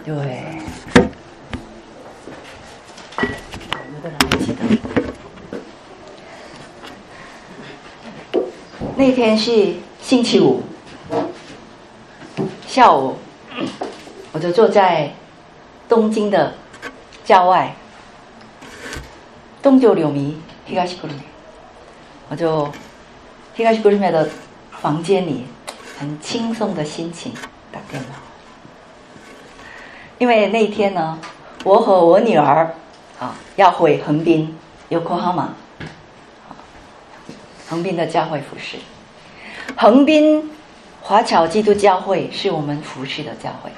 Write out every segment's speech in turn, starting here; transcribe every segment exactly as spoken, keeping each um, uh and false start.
对，有的人还记得，那天是星期五下午，我就坐在东京的郊外，東京両見東久留米，我就東久留米的房间里，很轻松的心情打电脑。因为那天呢，我和我女儿啊要回横滨 Yokohama， 横滨的教会服侍。横滨华侨基督教会是我们服侍的教会。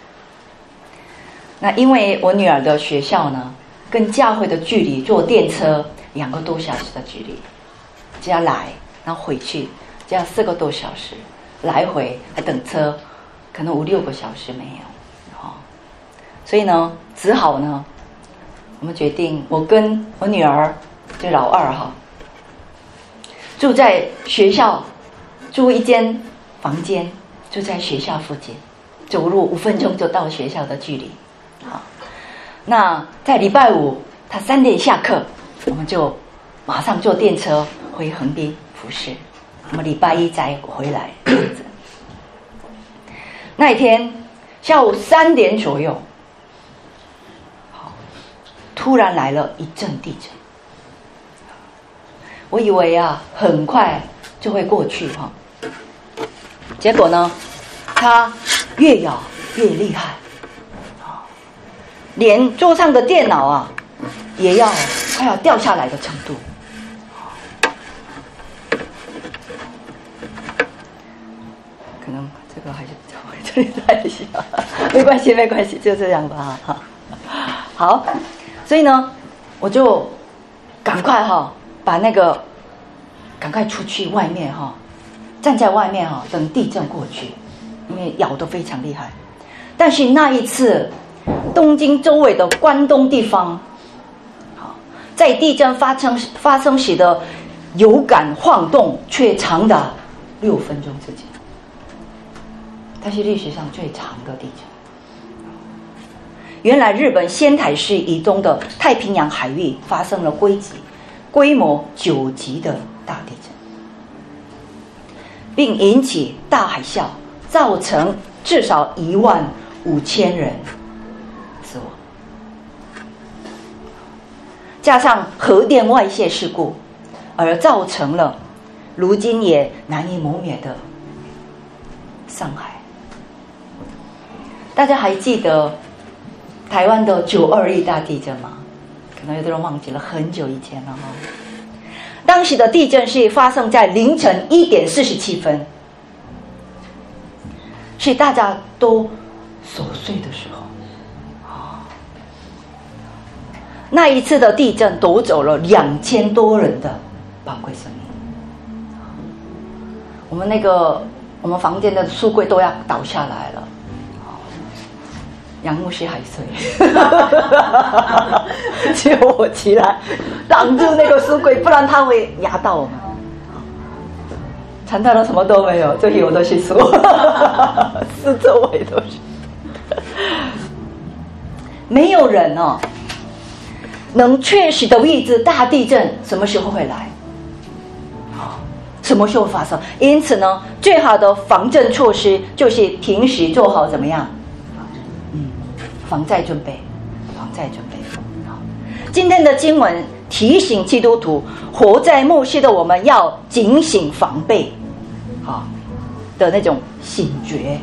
那因为我女儿的学校呢，跟教会的距离坐电车两个多小时的距离，只要来，然后回去，只要四个多小时，来回还等车，可能五六个小时没有。所以呢，只好呢，我们决定，我跟我女儿，就老二哈，住在学校，住一间房间，住在学校附近，走路五分钟就到学校的距离。好，那在礼拜五，她三点下课，我们就马上坐电车回横滨服侍，我们礼拜一再回来这样子。那一天下午三点左右。突然来了一阵地震，我以为啊很快就会过去哈，结果呢，它越摇越厉害，连桌上的电脑啊也要快要掉下来的程度。可能这个还是这里再一下，没关系没关系，就这样吧哈。好。所以呢，我就赶快哈、哦，把那个赶快出去外面哈、哦，站在外面哈、哦，等地震过去，因为摇得非常厉害。但是那一次，东京周围的关东地方，好，在地震发生发生时的有感晃动却长达六分钟之间，它是历史上最长的地震。原来日本仙台市以东的太平洋海域发生了规级规模九级的大地震，并引起大海啸，造成至少一万五千人死亡，加上核电外泄事故，而造成了如今也难以磨灭的伤害。大家还记得台湾的九二一大地震吗？可能有的人忘记了，很久以前了哈。当时的地震是发生在凌晨一点四十七分，是大家都守岁的时候。那一次的地震夺走了两千多人的宝贵生命。我们那个我们房间的书柜都要倒下来了。杨牧师还睡，只有我起来挡住那个书柜，不然他会压到我们。传到了什么都没有，这里我都是书，四周围都是。没有人哦，能确实的预知大地震什么时候会来，什么时候发生。因此呢，最好的防震措施就是平时做好怎么样？防灾准备，防灾准备。今天的经文提醒基督徒，活在末世的我们要警醒防备，啊的那种醒觉，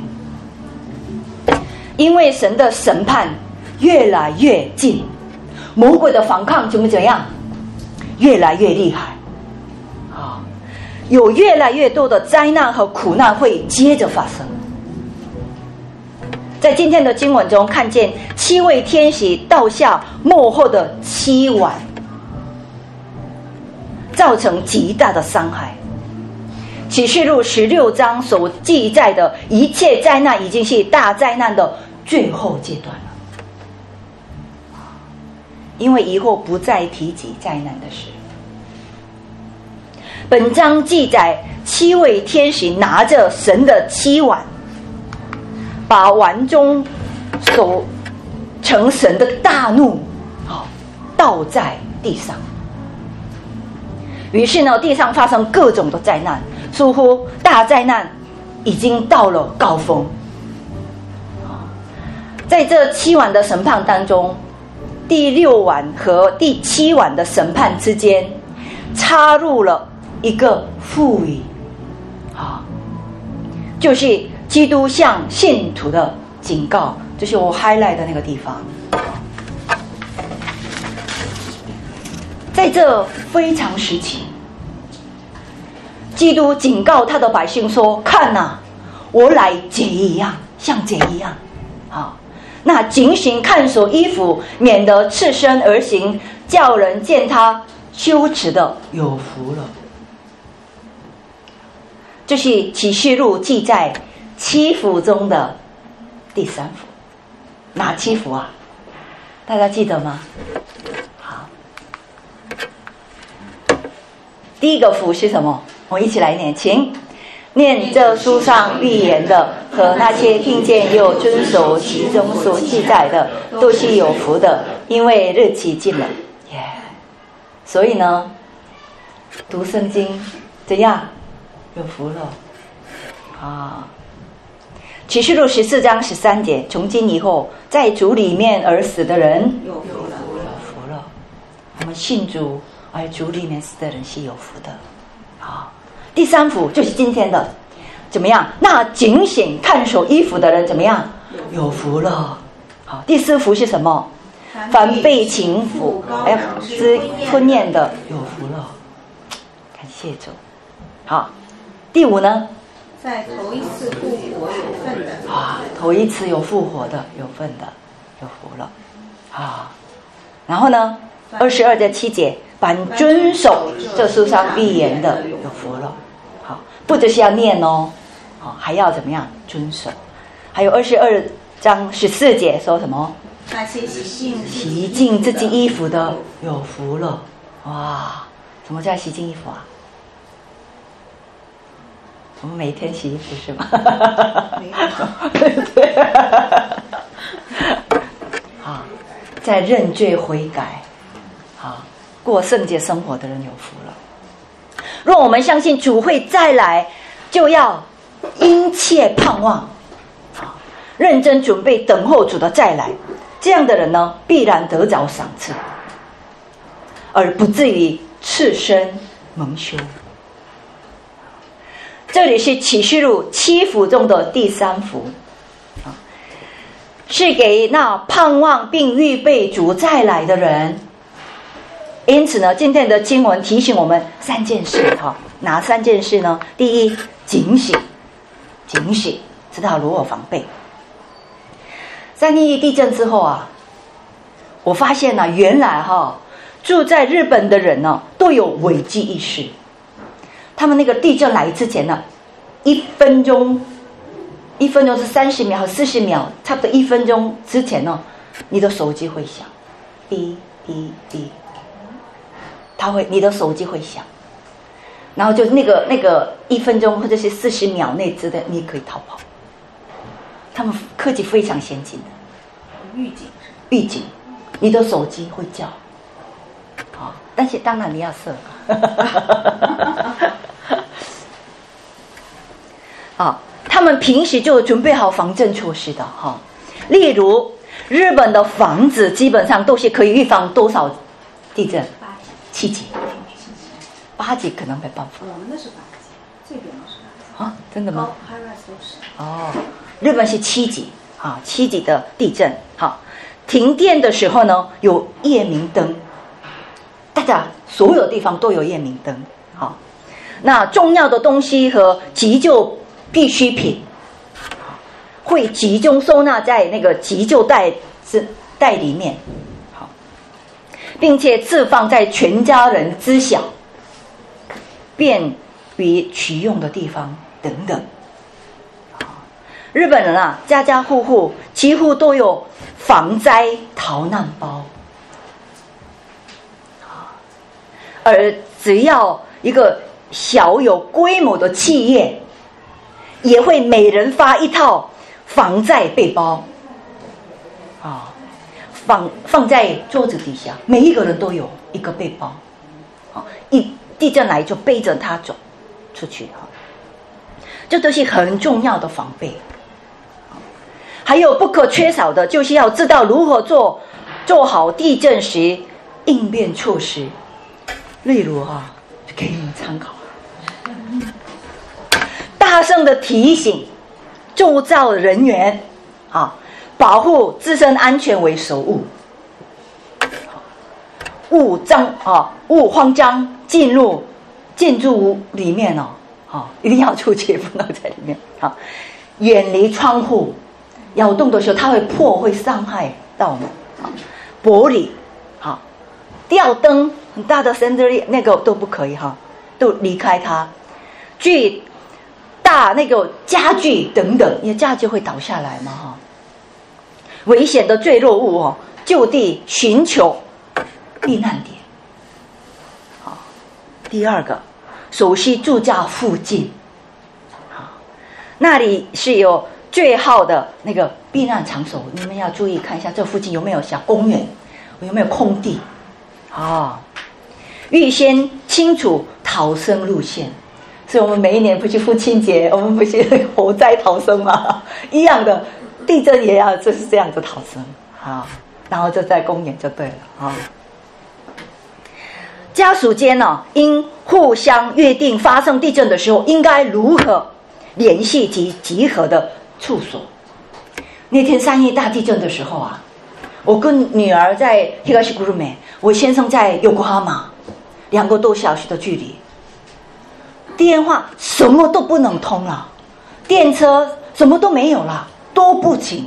因为神的审判越来越近，魔鬼的反抗怎么怎样，越来越厉害，啊，有越来越多的灾难和苦难会接着发生。在今天的经文中看见七位天使倒下幕后的七碗，造成极大的伤害。启示录十六章所记载的一切灾难已经是大灾难的最后阶段了，因为以后不再提及灾难的事。本章记载七位天使拿着神的七碗，把碗中所成神的大怒，好，倒在地上。于是呢，地上发生各种的灾难，似乎大灾难已经到了高峰。在这七晚的审判当中，第六晚和第七晚的审判之间，插入了一个赋予，啊，就是基督向信徒的警告，就是我 highlight 的那个地方。在这非常时期，基督警告他的百姓说：“看哪、啊，我来贼一样，像贼一样。”好，那警醒看守衣服，免得赤身而行，叫人见他羞耻的有福了。这是启示录记载七福中的第三福，哪七福啊？大家记得吗？好，第一个福是什么？我一起来念，请念这书上预言的和那些听见又遵守其中所记载的，都是有福的，因为日期近了。耶、yeah ！所以呢，读圣经怎样？有福了啊！启示录十四章十三节，从今以后，在主里面而死的人有福了，有福了。我们信主而主里面死的人是有福的。好，第三福就是今天的，怎么样？那警醒看守衣服的人怎么样？有福了。好，第四福是什么？凡被情妇哎呀之婚宴的有福了。感谢主。好。第五呢， 在头一次复活有份的啊，头一次有复活的有份的有福了啊。然后呢，二十二节七节，凡遵守这书上预言的有福了。好，不只是要念哦，好，还要怎么样遵守？还有二十二章十四节说什么？ 那些洗净洗净自己衣服的有福了。哇，什么叫洗净衣服啊？我们每天洗衣服是吗？ 没有。 对。啊，在认罪悔改，啊，过圣洁生活的人有福了。若我们相信主会再来，就要殷切盼望，啊，认真准备等候主的再来。这样的人呢，必然得着赏赐，而不至于赤身蒙羞。这里是启示录七福中的第三福，是给那盼望并预备主再来的人。因此呢，今天的经文提醒我们三件事，哪三件事呢？第一，警醒，警醒，知道如何防备。三一一地震之后啊，我发现呢、啊，原来哈、啊、住在日本的人呢、啊、都有危机意识。他们那个地震来之前呢，一分钟，一分钟是三十秒和四十秒，差不多一分钟之前呢，你的手机会响，滴滴滴，它会，你的手机会响，然后就那个那个一分钟或者是四十秒内之内，你可以逃跑。他们科技非常先进的， 预警， 预警，你的手机会叫，好，但是当然你要设。啊，他们平时就准备好防震措施的哈。例如，日本的房子基本上都是可以预防多少地震？七级，八级可能没办法。 我们那是八级，这边是八级啊，真的吗？ 高 high rise 都是。 哦，日本是七级啊，七级的地震。好，停电的时候呢，有夜明灯，大家所有地方都有夜明灯。好，那重要的东西和急救必需品会集中收纳在那个急救袋之袋里面，好，并且置放在全家人知晓、便于取用的地方等等。日本人啊，家家户户几乎都有防灾逃难包，而只要一个小有规模的企业，也会每人发一套防灾背包啊， 放放在桌子底下，每一个人都有一个背包，一地震来就背着它走出去，这都是很重要的防备。还有不可缺少的就是要知道如何做做好地震时应变措施，例如啊，给你们参考，大声的提醒周遭人员啊，保护自身安全为首务，勿张啊勿慌张进入建筑物里面哦，啊，一定要出去，不能在里面啊，远离窗户。摇动的时候，它会破，会伤害到我们。玻璃，好，吊灯很大的 chandelier 那个都不可以哈，都离开它。巨大那个家具等等，因为家具会倒下来嘛哈。危险的坠落物哦，就地寻求避难点。好，第二个，熟悉住家附近，好，那里是有最好的那个避难场所，你们要注意看一下这附近有没有小公园，有没有空地啊？预先清楚逃生路线，所以我们每一年不是父亲节，我们不是火灾逃生吗？一样的，地震也要就是这样子逃生啊，然后就在公园就对了啊。家属间呢、哦，应互相约定发生地震的时候应该如何联系及集合的处所。那天三一大地震的时候啊，我跟女儿在東久留米，我先生在横浜，两个多小时的距离，电话什么都不能通了，电车什么都没有了，都不行，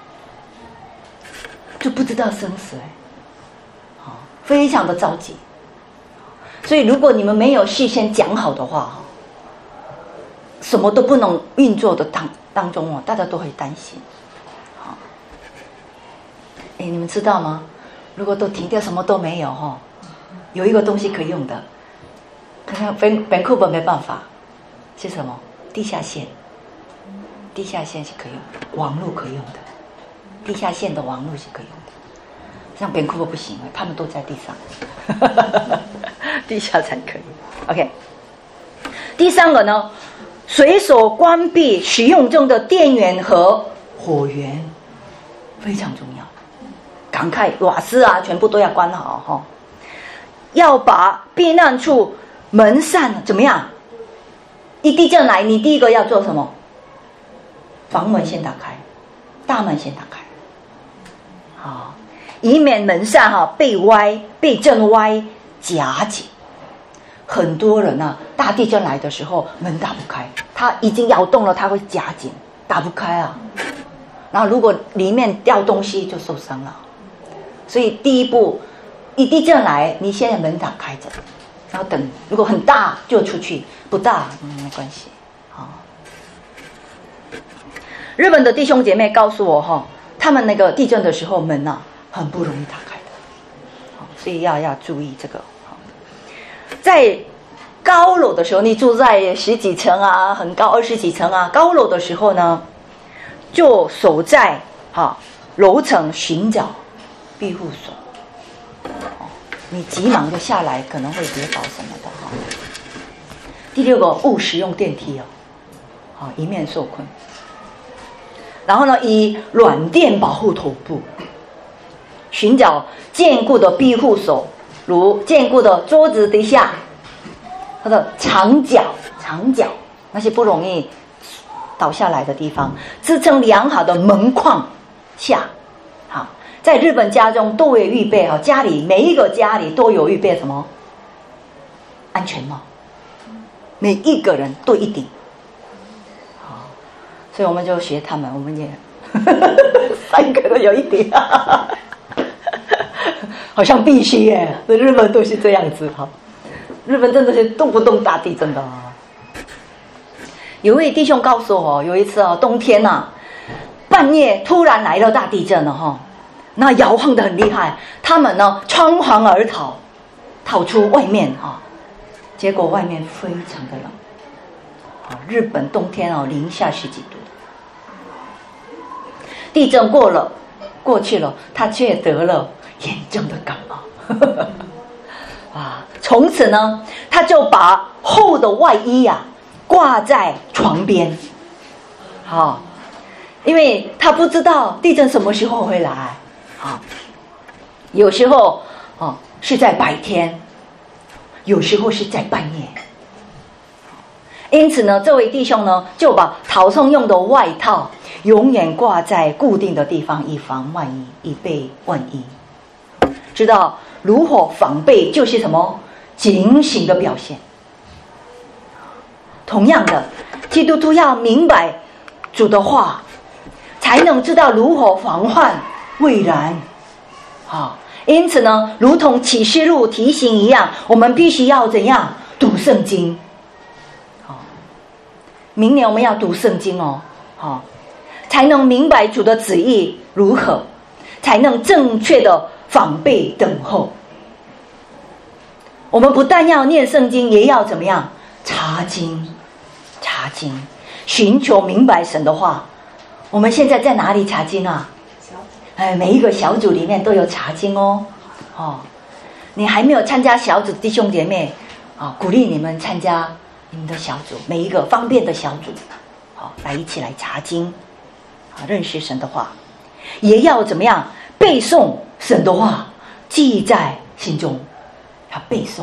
就不知道生死，非常的着急。所以如果你们没有事先讲好的话，什么都不能运作的当当中哦，大家都会担心。好，哎，你们知道吗？如果都停掉，什么都没有哈，有一个东西可以用的，可能本本库本没办法，是什么？地下线，地下线是可以用的，网络可以用的，地下线的网络是可以用的。像本库本不行，他们都在地上，地下才可以。OK， 第三个呢？随手关闭使用中的电源和火源，非常重要。赶快瓦斯啊，全部都要关好哈。要把避难处门扇怎么样？一地震来，你第一个要做什么？房门先打开，大门先打开，好，以免门扇哈被歪、被震歪夹紧。很多人啊，大地震来的时候门打不开，它已经摇动了，它会夹紧，打不开啊。然后如果里面掉东西就受伤了。所以第一步，一地震来，你现在门打开着，然后等，如果很大就出去，不大嗯没关系。好，日本的弟兄姐妹告诉我哈，他们那个地震的时候门啊很不容易打开的，所以要要注意这个。在高楼的时候，你住在十几层啊，很高二十几层啊，高楼的时候呢，就守在哈楼层寻找庇护所。哦，你急忙的下来可能会跌倒什么的哈。第六个，勿使用电梯哦，好，以免受困。然后呢，以软垫保护头部，寻找坚固的庇护所。如坚固的桌子底下，或者墙角、墙角那些不容易倒下来的地方，支撑良好的门框下。好，在日本家中都有预备啊，家里每一个家里都有预备什么？安全帽，每一个人都一顶。好，所以我们就学他们，我们也三个都有一顶。好像必须耶，日本都是这样子哈。日本真的是动不动大地震的啊。有位弟兄告诉我，有一次啊，冬天啊，半夜突然来了大地震了哈，那摇晃得很厉害，他们呢仓皇而逃，逃出外面哈，结果外面非常的冷，啊，日本冬天哦零下十几度，地震过了。 过去了，他却得了严重的感冒。啊，从此呢，他就把厚的外衣呀、啊、挂在床边，好、啊，因为他不知道地震什么时候会来，啊，有时候啊是在白天，有时候是在半夜。因此呢，这位弟兄呢就把逃生用的外套永远挂在固定的地方，以防万一，以备万一。知道如何防备就是什么警醒的表现。同样的，基督徒要明白主的话，才能知道如何防患未然。好，因此呢，如同启示录提醒一样，我们必须要怎样读圣经。好，明年我们要读圣经哦，好，才能明白主的旨意如何，才能正确的防备等候。我们不但要念圣经，也要怎么样查经，查经，寻求明白神的话。我们现在在哪里查经啊？哎，每一个小组里面都有查经哦。哦，你还没有参加小组，弟兄姐妹啊，鼓励你们参加你们的小组，每一个方便的小组，好，来一起来查经，啊，认识神的话，也要怎么样背诵神的话，记在心中。他背诵，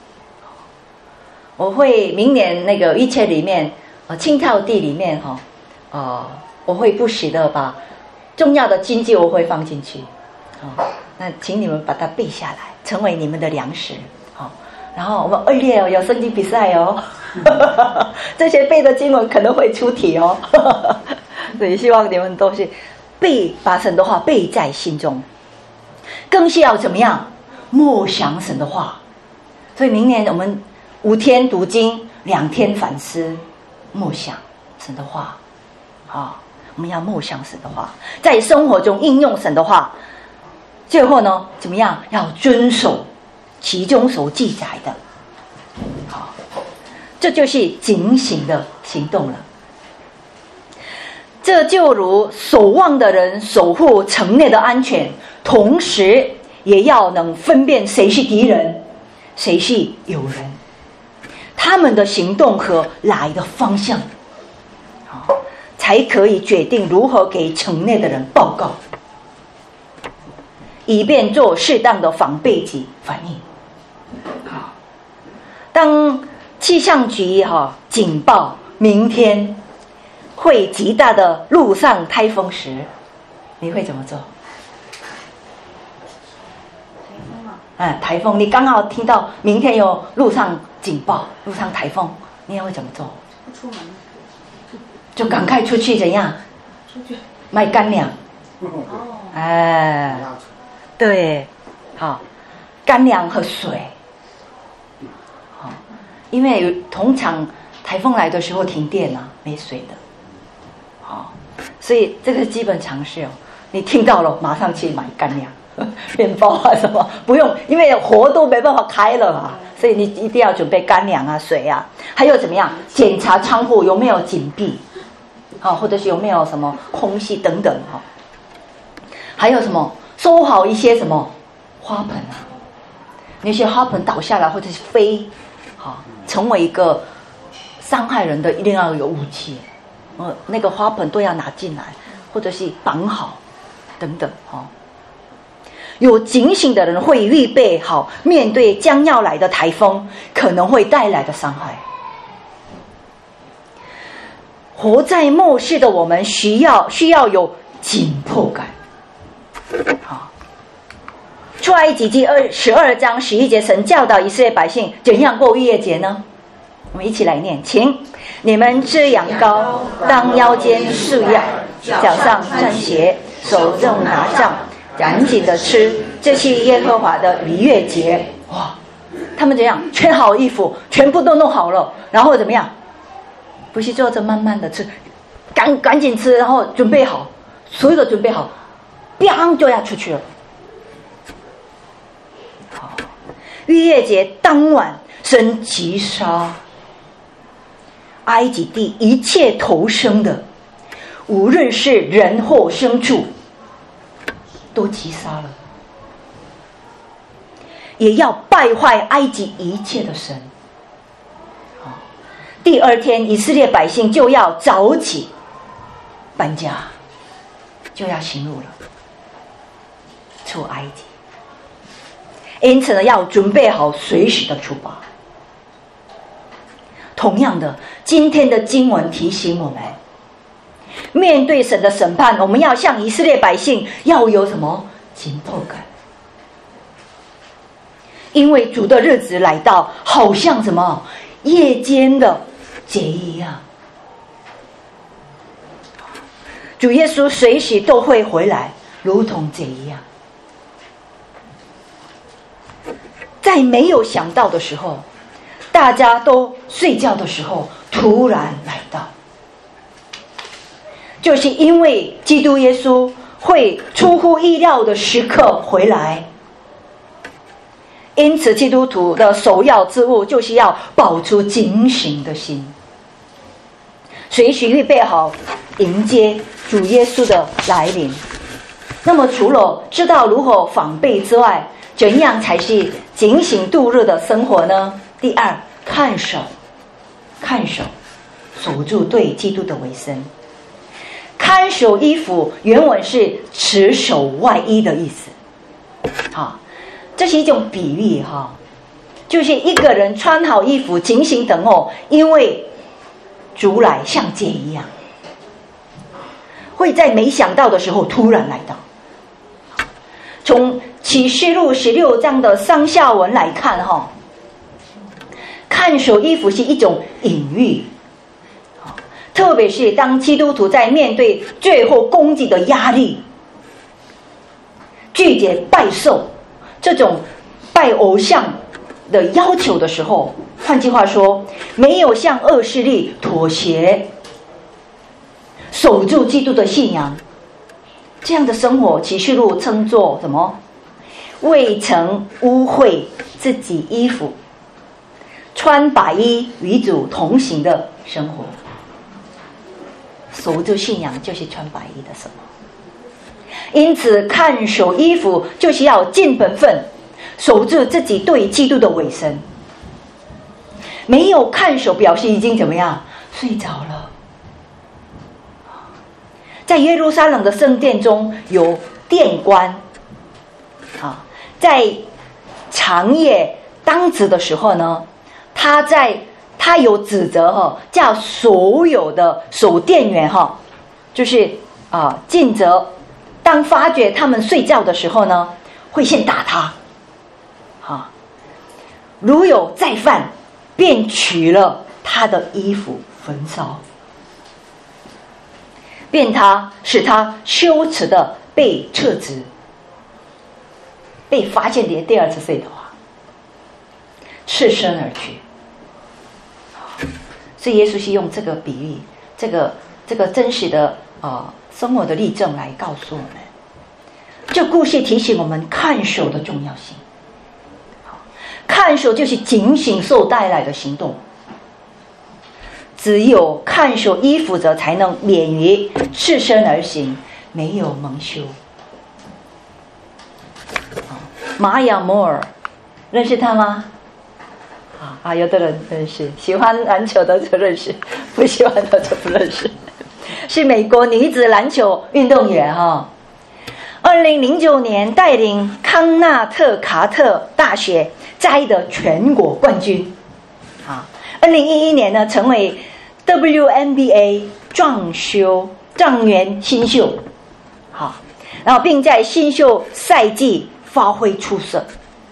我会明年那个一切里面，呃，青草地里面哈，呃，我会不时的把重要的经句我会放进去，哦，那请你们把它背下来，成为你们的粮食，好，哦，然后我们二月有圣经比赛哦，这些背的经文可能会出题哦，所以希望你们都是背把神的话背在心中，更是要怎么样？默想神的话，所以明年我们五天读经，两天反思，默想神的话，啊，我们要默想神的话，在生活中应用神的话。最后呢，怎么样？要遵守其中所记载的，好，这就是警醒的行动了。这就如守望的人守护城内的安全，同时也要能分辨谁是敌人，谁是友人，他们的行动和来的方向，才可以决定如何给城内的人报告，以便做适当的防备及反应。好，当气象局哈警报明天会极大的陆上台风时，你会怎么做？哎，台风，你刚好听到明天有陆上警报、陆上台风，你也会怎么做？ 不出门， 就赶快出去，怎样？ 出去买干粮。 哦， 哎，对，好，干粮和水。好，因为通常台风来的时候停电啊，没水的。好，所以这个是基本常识哦。你听到了，马上去买干粮。面包啊什么不用，因为火都没办法开了嘛，所以你一定要准备干粮啊、水啊，还有怎么样检查仓库有没有紧闭，好，或者是有没有什么空隙等等哈，还有什么收好一些什么花盆啊，那些花盆倒下来或者是飞，好，成为一个伤害人的，一定要有武器，呃，那个花盆都要拿进来，或者是绑好等等哈。有警醒的人会预备好面对将要来的台风可能会带来的伤害。活在末世的我们需要需要有紧迫感。好，出埃及记二十二章十一节，神教导以色列百姓怎样过逾越节呢？我们一起来念，请你们吃羊羔，当腰间束腰，脚上穿鞋，手中拿杖，赶紧的吃，这是耶和华的逾越节。哇，他们怎样穿好衣服，全部都弄好了，然后怎么样？不是坐着慢慢的吃，赶赶紧吃，然后准备好，所有的准备好，砰就要出去了。好，逾越节当晚，神击杀埃及地一切投生的，无论是人或牲畜， 都击杀了，也要败坏埃及一切的神。第二天，以色列百姓就要早起搬家，就要行路了，出埃及。因此呢，要准备好随时的出发。同样的，今天的经文提醒我们，面对神的审判，我们要像以色列百姓要有什么紧迫感？因为主的日子来到，好像什么夜间的贼一样。主耶稣随时都会回来，如同贼一样。在没有想到的时候，大家都睡觉的时候，突然来到，就是因为基督耶稣会出乎意料的时刻回来。因此基督徒的首要之务就是要保持警醒的心，随时预备好迎接主耶稣的来临。那么除了知道如何防备之外，怎样才是警醒度日的生活呢？第二，看守看守守住对基督的委身。看守衣服原文是持守外衣的意思，好，这是一种比喻哈，就是一个人穿好衣服，警醒等候，因为主来像贼一样，会在没想到的时候突然来到。从启示录十六章的上下文来看哈，看守衣服是一种隐喻，特别是当基督徒在面对最后攻击的压力，拒绝拜受这种拜偶像的要求的时候，换句话说，没有向恶势力妥协，守住基督的信仰，这样的生活，启示录称作什么？未曾污秽自己衣服，穿白衣与主同行的生活。守住信仰就是穿白衣的生活。因此看守衣服就是要尽本分，守住自己对基督的委身。没有看守表示已经怎么样？睡着了。在耶路撒冷的圣殿中有殿官啊，在长夜当值的时候呢，他在他有指责哈，叫所有的守殿员哈，就是啊尽责。当发觉他们睡觉的时候呢，会先打他，啊，如有再犯，便取了他的衣服焚烧，便他使他羞耻的被撤职，被发现的第二次睡的话，赤身而去。所以耶稣是用这个比喻，这个这个真实的啊、呃、生活的例证来告诉我们，这故事提醒我们看守的重要性。看守就是警醒受带来的行动，只有看守衣服者才能免于赤身而行，没有蒙羞。玛雅摩尔，认识他吗？啊，有的人认识，喜欢篮球的就认识，不喜欢的就不认识。是美国女子篮球运动员哈。二零零九年带领康纳特卡特大学摘得全国冠军。啊，二零一一年呢，成为 W N B A 壮秀状元新秀。好，然后并在新秀赛季发挥出色。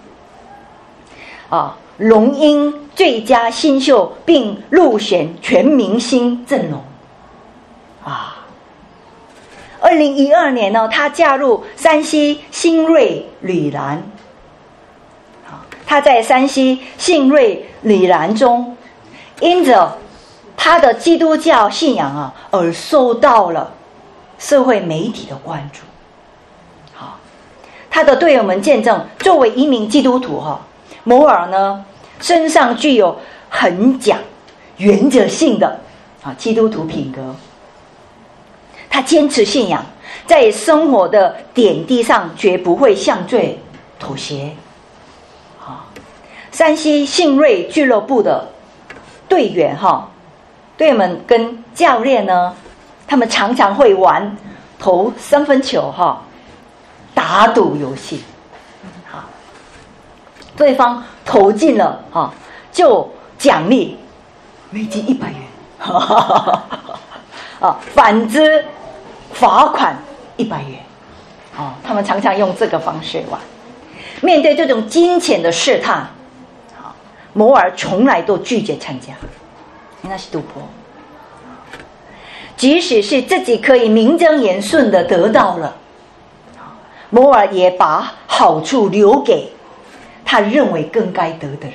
啊。荣膺最佳新秀，并入选全明星阵容。啊，二零一二年呢，他加入山西新锐女篮。啊，他在山西新锐女篮中，因着他的基督教信仰啊，而受到了社会媒体的关注。好，他的队友们见证，作为一名基督徒哈。摩尔呢，身上具有很讲原则性的啊基督徒品格， 他坚持信仰，在生活的点滴上绝不会向罪妥协。山西信瑞俱乐部的队员哈，队员们跟教练呢，他们常常会玩投三分球哈，打赌游戏。好，对方投进了哈，就奖励美金一百元，啊，反之罚款一百元。哦，他们常常用这个方式玩。面对这种金钱的试探，摩尔从来都拒绝参加，那是赌博。即使是自己可以名正言顺的得到了，摩尔也把好处留给他认为更该得的人。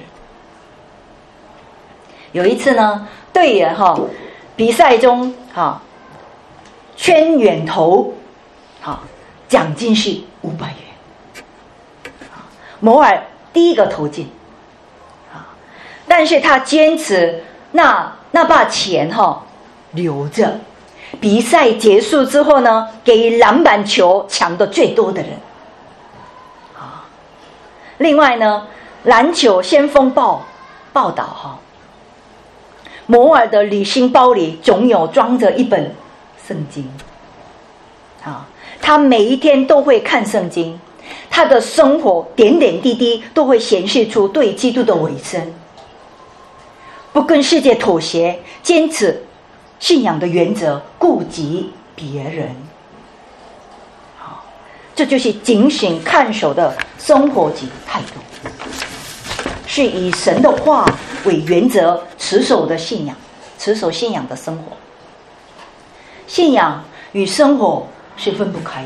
有一次呢，队员哈比赛中哈圈远投，哈奖金是五百元，摩尔第一个投进。但是他坚持那那把钱哈、哦、留着，比赛结束之后呢，给篮板球抢的最多的人。啊，另外呢，篮球先锋报报道哈，摩尔的旅行包里总有装着一本圣经。啊，他每一天都会看圣经，他的生活点点滴滴都会显示出对基督的委身。不跟世界妥协，坚持信仰的原则，顾及别人。好，这就是警醒看守的生活及态度，是以神的话为原则持守的信仰，持守信仰的生活。信仰与生活是分不开的。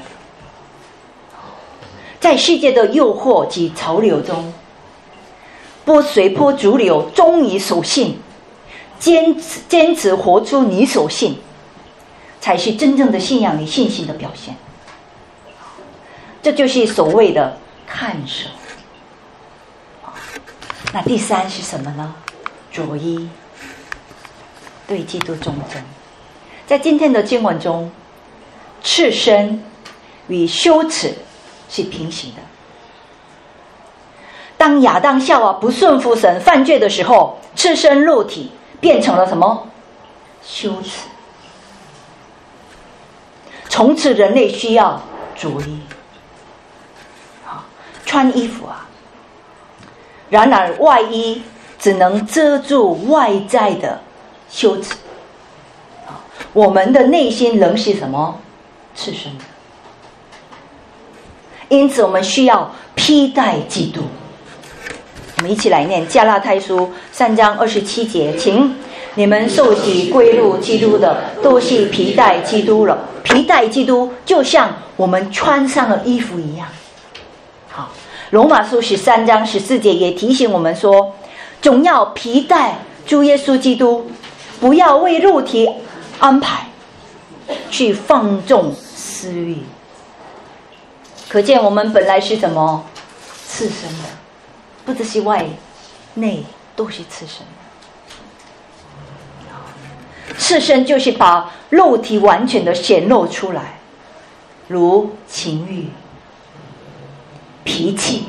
在世界的诱惑及潮流中，不随波逐流，忠于守信，坚持坚持活出你所信，才是真正的信仰与信心的表现。这就是所谓的看守。那第三是什么呢？着衣，对基督忠贞。在今天的经文中，赤身与羞耻是平行的。当亚当夏娃不顺服神犯罪的时候，赤身露体变成了什么？羞耻。从此人类需要着衣，穿衣服啊。然而外衣只能遮住外在的羞耻，我们的内心仍是什么？赤身的。因此我们需要披戴基督。我们一起来念加拉太书三章二十七节，请你们受洗归入基督的，都是披戴基督了。披戴基督就像我们穿上了衣服一样。好，罗马书十三章十四节也提醒我们说，总要披戴主耶稣基督，不要为肉体安排去放纵私欲。可见我们本来是什么？赤身的，不只是外内都是赤身的。赤身就是把肉体完全的显露出来，如情欲、脾气、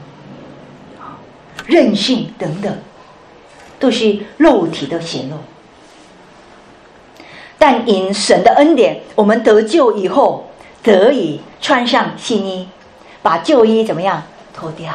任性等等，都是肉体的显露。但因神的恩典，我们得救以后得以穿上新衣，把旧衣怎么样脱掉。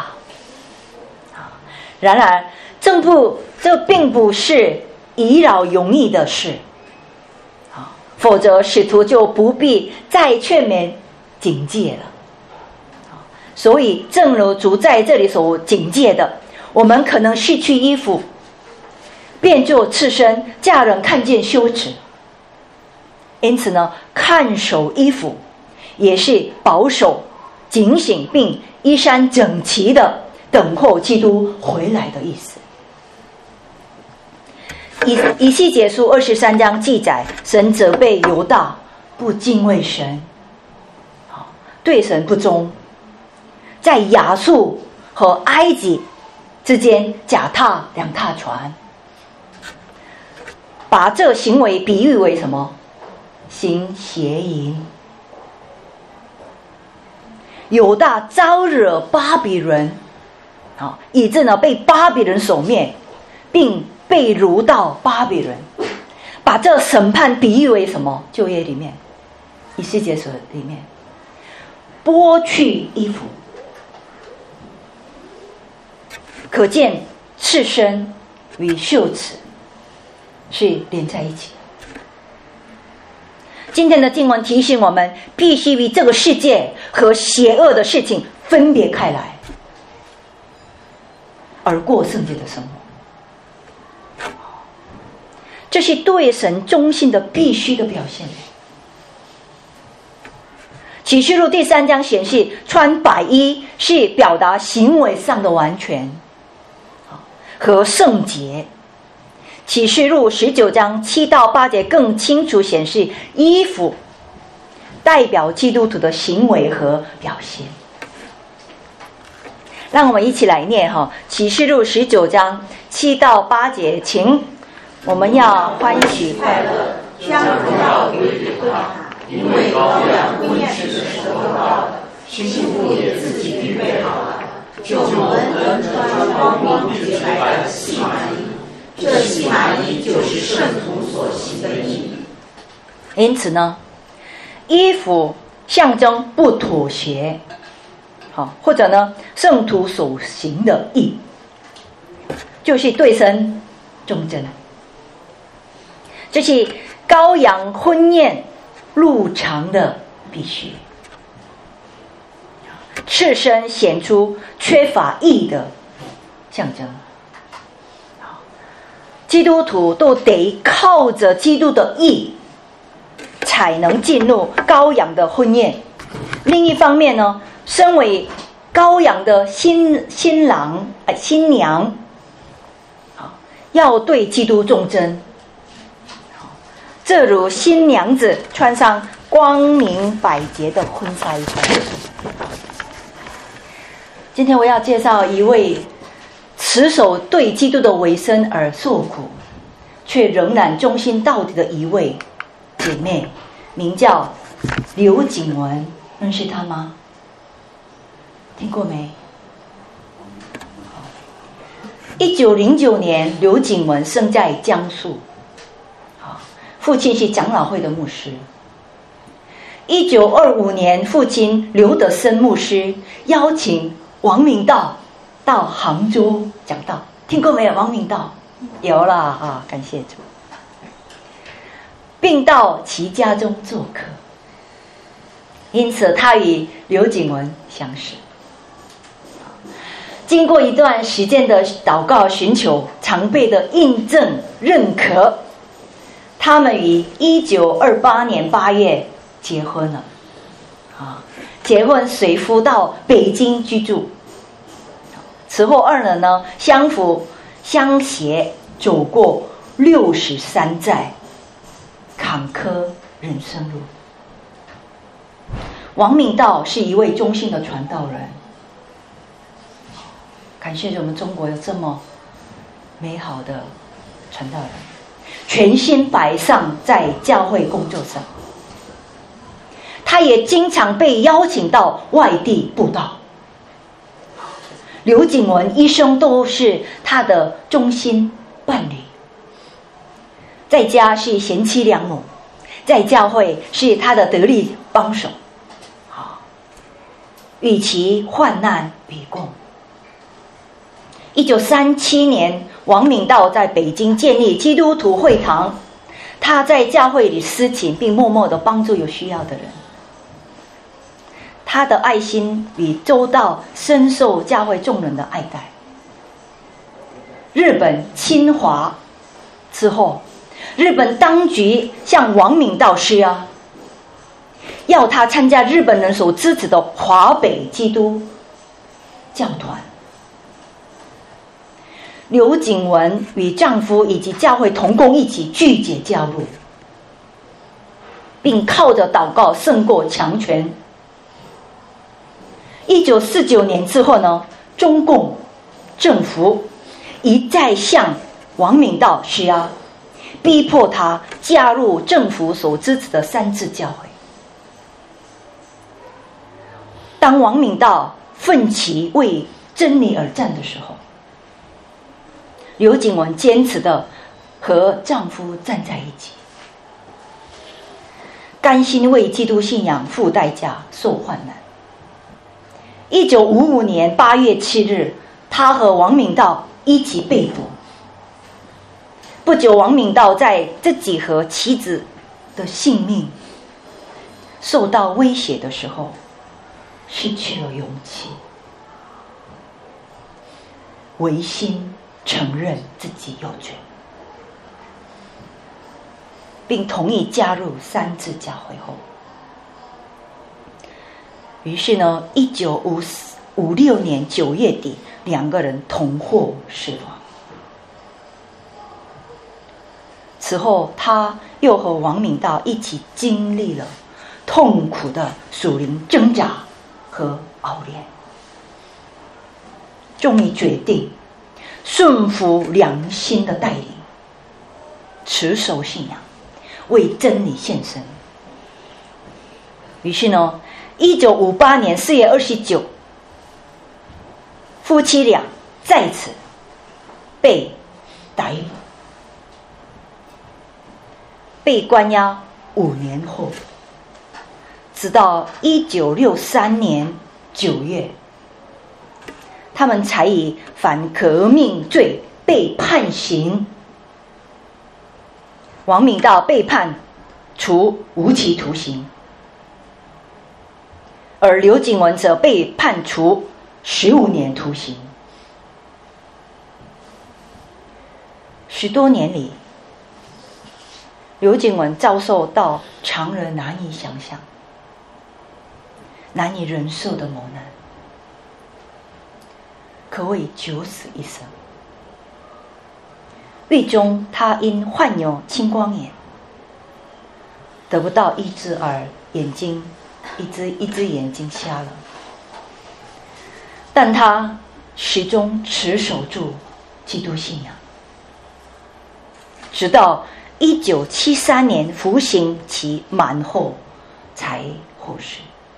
然而正不这并不是以劳容易的事，否则使徒就不必再劝勉警戒了。所以正如主在这里所警戒的，我们可能失去衣服，变作赤身，叫人看见羞耻。因此呢，看守衣服也是保守、警醒并衣衫整齐的等候基督回来的意思。以以西结书二十三章记载，神责备犹大不敬畏神，对神不忠，在亚述和埃及之间脚踏两踏船，把这行为比喻为什么？ 行邪淫。犹大招惹巴比伦，好，以致呢被巴比伦所灭，并被掳到巴比伦。把这审判比喻为什么？旧约里面，以西结书里面，剥去衣服，可见赤身与羞耻是连在一起。今天的经文提醒我们，必须与这个世界和邪恶的事情分别开来，而过圣洁的生活。这是对神忠心的必须的表现。启示录第三章显示，穿白衣是表达行为上的完全和圣洁。启示录十九章七到八节更清楚显示，衣服代表基督徒的行为和表现。让我们一起来念哈，启示录十九章七到八节，请我们要欢喜快乐， 将荣耀归于他，因为羔羊婚宴时时候到了，新妇也自己预备好了，就蒙恩穿光明洁白的细麻衣。这细麻衣就是圣徒所行的义。 因此呢，衣服象征不妥协，好，或者呢，圣徒所行的义，就是对神忠贞。这是羔羊婚宴入场的必须。赤身显出缺乏义的象征。基督徒都得靠着基督的义，才能进入羔羊的婚宴。另一方面呢，身为羔羊的新新郎、呃、新娘，要对基督忠贞。正如新娘子穿上光明百洁的婚纱衣。今天我要介绍一位持守对基督的委身而受苦，却仍然忠心到底的一位姐妹，名叫刘景文。认识她吗？听过没？一九零九年，刘景文生在江苏，父亲是长老会的牧师。一九二五年，父亲刘德生牧师邀请王明道到杭州讲道，听过没有？王明道有啦啊，感谢主，并到其家中做客，因此他与刘景文相识。经过一段时间的祷告寻求长辈的印证认可，他们于一九二八年八月结婚了。啊，结婚随夫到北京居住。此后二人呢，相扶相携走过六十三载坎坷人生路。王明道是一位忠心的传道人，感谢我们中国有这么美好的传道人，全心摆上在教会工作上。他也经常被邀请到外地布道。刘景文一生都是他的忠心伴侣，在家是贤妻良母，在教会是他的得力帮手，与其患难与共。一九三七年，王明道在北京建立基督徒会堂，他在教会里施勤，并默默地帮助有需要的人。他的爱心与周到，深受教会众人的爱戴。日本侵华之后，日本当局向王明道施压，要他参加日本人所支持的华北基督教团。刘景文与丈夫以及教会同工一起拒绝加入，并靠着祷告胜过强权。一九四九年之后呢，中共政府一再向王明道施压， 逼迫他加入政府所支持的三自教会。当王敏道奋起为真理而战的时候，刘景文坚持的和丈夫站在一起，甘心为基督信仰付代价、受患难。一九五五年八月七日，他和王敏道一起被捕。不久，王敏道在自己和妻子的性命受到威胁的时候，失去了勇气，违心承认自己有罪，并同意加入三自教会后，于是呢，一九五六年九月底，两个人同获释放。此后，他又和王敏道一起经历了痛苦的属灵挣扎和熬炼，终于决定顺服良心的带领，持守信仰，为真理献身。于是呢，一九五八年四月二十九，夫妻俩再次被逮捕，被关押五年后，直到一九六三年九月，他们才以反革命罪被判刑。王敏道被判处无期徒刑，而刘景文则被判处十五年徒刑。十多年里，刘景文遭受到常人难以想象、难以忍受的磨难，可谓九死一生。狱中，他因患有青光眼，得不到医治而眼睛一只一只眼睛瞎了，但他始终持守住基督信仰，直到一九七三年服刑期满后才获释。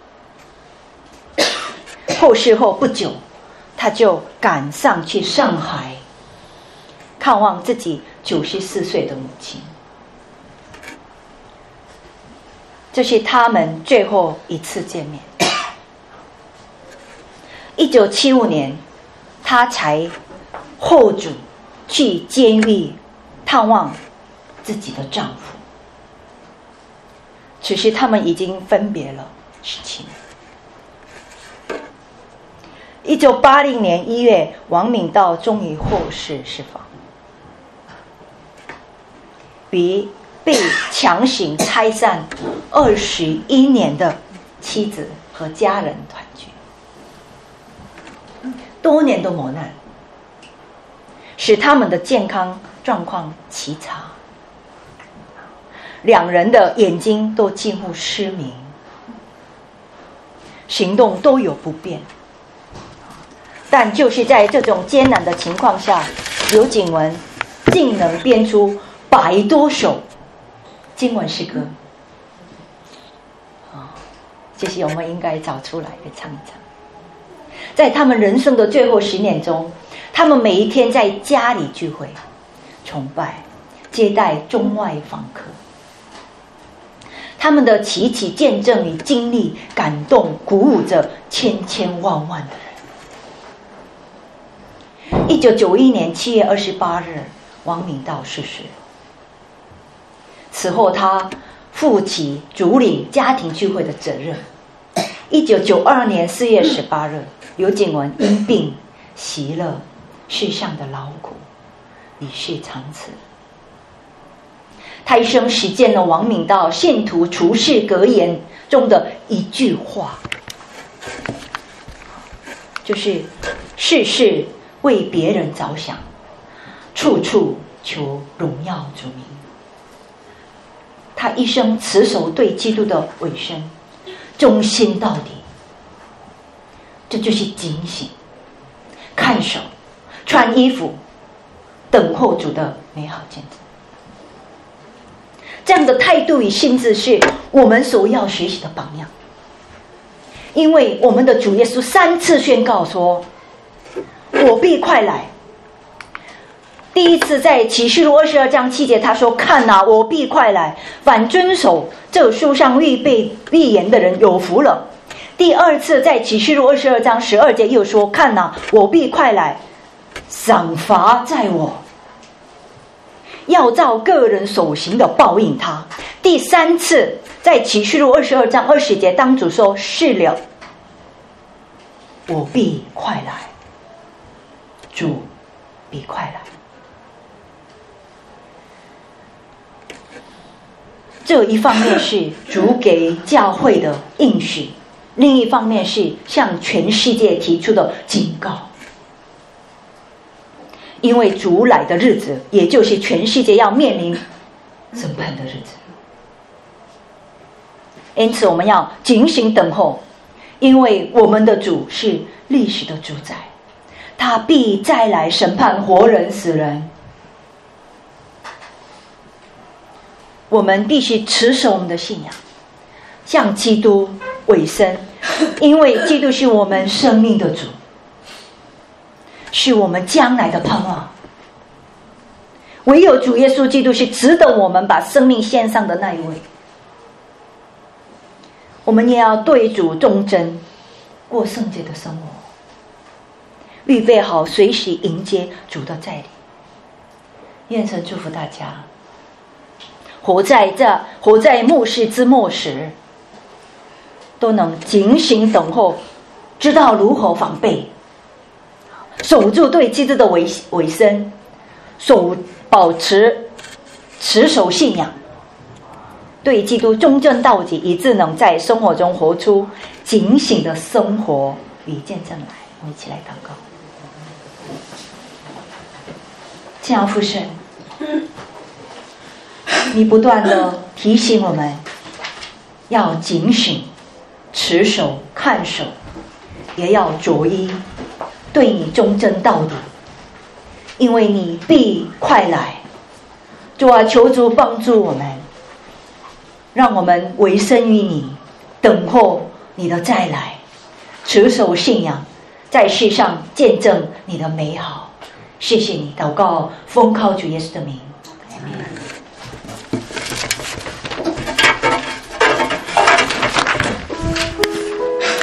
获释后不久，他就赶上去上海看望自己九十四岁的母亲。这是他们最后一次见面。一九七五年，他才后主去监狱探望自己的丈夫。此时他们已经分别了十七年。一九八零年一月，王敏道终于获释释放，与被强行拆散二十一年的妻子和家人团聚。多年的磨难使他们的健康状况奇差，两人的眼睛都几乎失明，行动都有不便。但就是在这种艰难的情况下，刘景文竟能编出百多首经文诗歌。哦，这些我们应该找出来给唱一唱。在他们人生的最后十年中，他们每一天在家里聚会、崇拜、接待中外访客。他们的奇奇见证与经历感动鼓舞着千千万万的人。一九九一年七月二十八日，王敏道逝世。此后，他负起主领家庭聚会的责任。一九九二年四月十八日，刘景文因病息了世上的劳苦，与世长辞。他一生实践了王敏道信徒处世格言中的一句话，就是事事为别人着想，处处求荣耀主名。他一生持守对基督的委身，忠心到底。这就是警醒、看守、穿衣服、等候主的美好见证。 这样的态度与性质是我们所要学习的榜样。因为我们的主耶稣三次宣告说我必快来。第一次在启示录二十二章七节他说，看哪，我必快来，凡遵守这书上预备预言的人有福了。第二次在启示录二十二章十二节又说，看哪，我必快来，赏罚在我，要照个人所行的报应他。第三次在启示录二十二章二十节，当主说是了，我必快来，主必快来。这一方面是主给教会的应许，另一方面是向全世界提出的警告。因为主来的日子，也就是全世界要面临审判的日子，因此我们要警醒等候，因为我们的主是历史的主宰，他必再来审判活人死人。我们必须持守我们的信仰，向基督委身，因为基督是我们生命的主，是我们将来的盼望。唯有主耶稣基督是值得我们把生命献上的那一位。我们也要对主忠贞，过圣洁的生活，预备好随时迎接主的再临。愿神祝福大家，活在这活在末世之末时，都能警醒等候，知道如何防备，守住对基督的委委身，守保持持守信仰，对基督忠贞到底，以致能在生活中活出警醒的生活与见证来。我们一起来祷告。亲爱的父神，你不断的提醒我们要警醒、持守、看守，也要着衣，对你忠贞到底，因为你必快来。主啊，求主帮助我们，让我们委身于你，等候你的再来，持守信仰，在世上见证你的美好。谢谢你，祷告奉靠主耶稣的名，阿们。